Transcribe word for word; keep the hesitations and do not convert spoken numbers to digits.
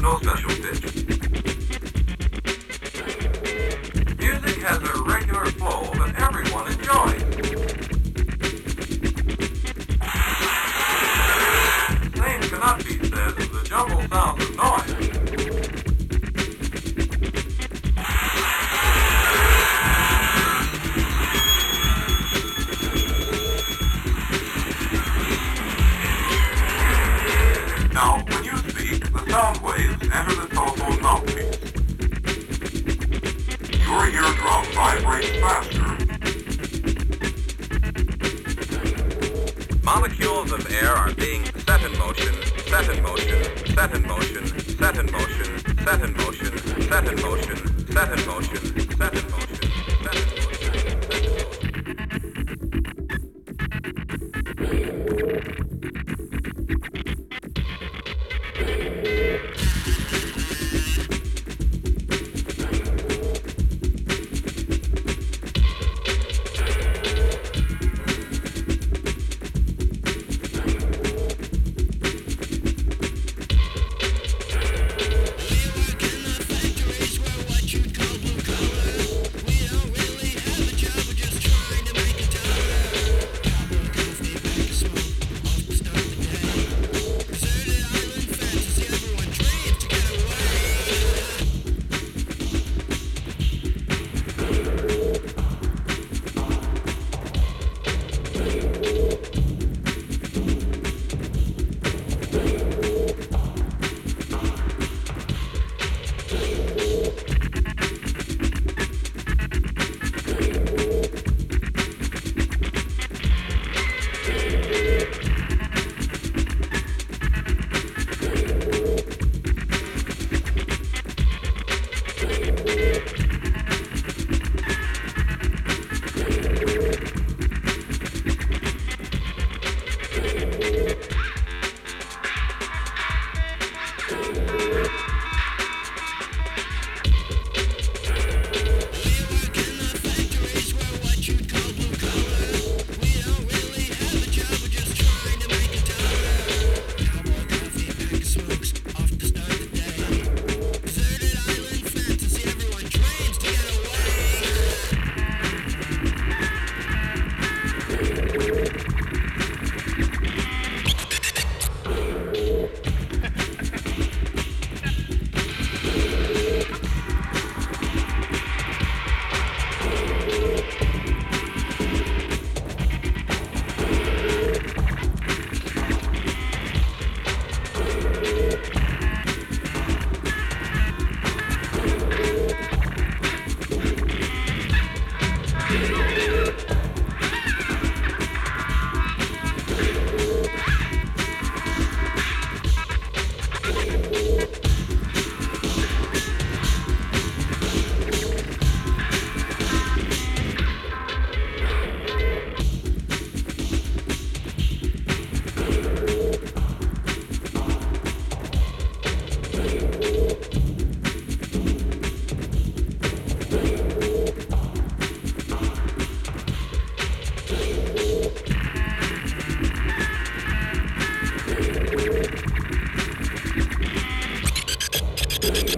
no special pitch. Music has a regular flow that everyone enjoys. The same cannot be said of the jumble sounds of noise. Now, when you speak, the sound waves enter the telephone mouthpiece. Your eardrum vibrates faster. Molecules of air are being set in motion, set in motion, set in motion, set in motion, set in motion, set in motion, set in motion, set in motion, set in motion, set in motion. Thank you.